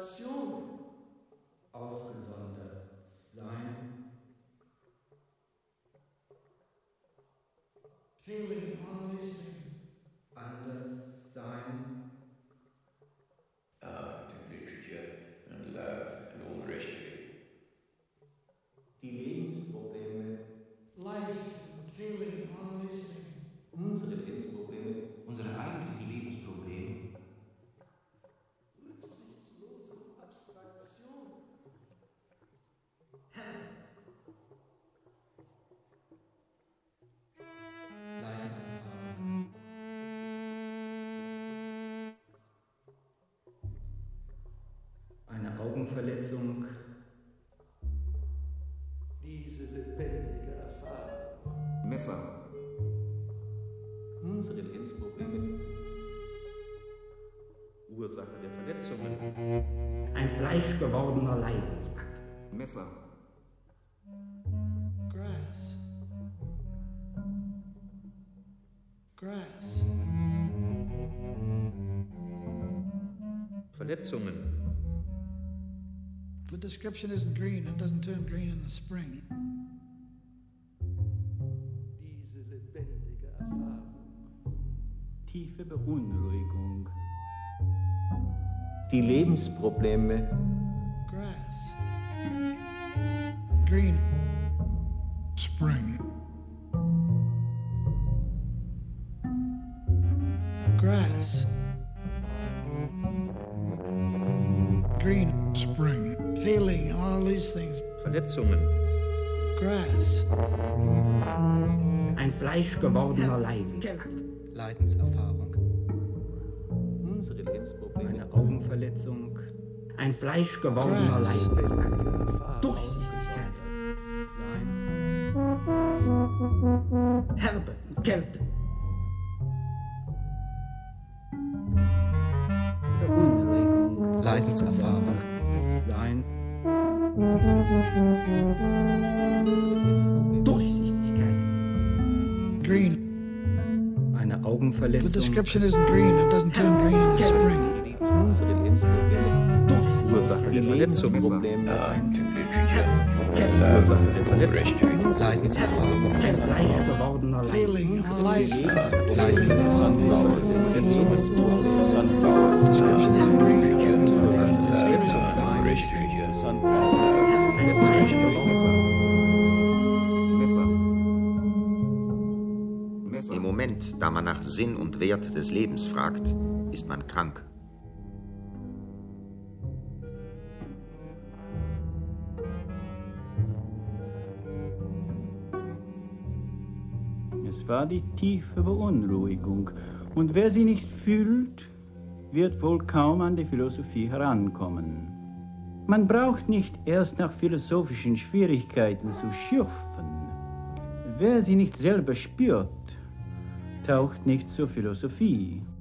Abstraktion. Ausgesondert sein. Feeling all these things. Anders sein. Art and literature and love and all the rest of it. Die Lebensprobleme. Life and feeling all these things. Unsere Lebensprobleme. Unsere eigentlichen Lebensprobleme. Rücksichtslose Abstraktion. Leidenserfahrung. Eine Augenverletzung. Diese lebendige Erfahrung. Messer. Unsere Lebensprobleme. Ursache der Verletzungen. Ein fleischgewordener Leidensakt. Messer. Grass. Grass. Verletzungen. The description isn't green. It doesn't turn green in the spring. Diese lebendige Erfahrung. Tiefe Beunruhigung. Die Lebensprobleme. Grass. Green. Spring. Grass. Green. Spring. Feeling all these things. Verletzungen. Grass. Ein fleischgewordener Leidensakt. Leidenserfahrung. Unsere Lebensprobleme. Eine Augenverletzung. Ein fleischgewordener Leidensakt. Lebendige Erfahrung. Durchsichtigkeit. Sein. Härte, Kälte. Beunruhigung. Leidenserfahrung. Sein. Durchsichtigkeit. Green. Eine The Augenverletzung. description isn't green. It doesn't turn green in the spring. Unsere Lebensprobleme. Ursache der Verletzungen. Probleme. Art and literature and love Ursache der and all the rest Verletzungen. of it. Leidenserfahrung. Ein fleischgewordener Feeling Leidensakt. all these things. Leidenserfahrung. Description isn't green. Ursache der Verletzungen and all the rest of it. Messer. Messer. Im Moment, da man nach Sinn und Wert des Lebens fragt, ist man krank. Es war die tiefe Beunruhigung. Und wer sie nicht fühlt, wird wohl kaum an die Philosophie herankommen. Man braucht nicht erst nach philosophischen Schwierigkeiten zu schürfen. Wer sie nicht selber spürt, taucht nicht zur Philosophie.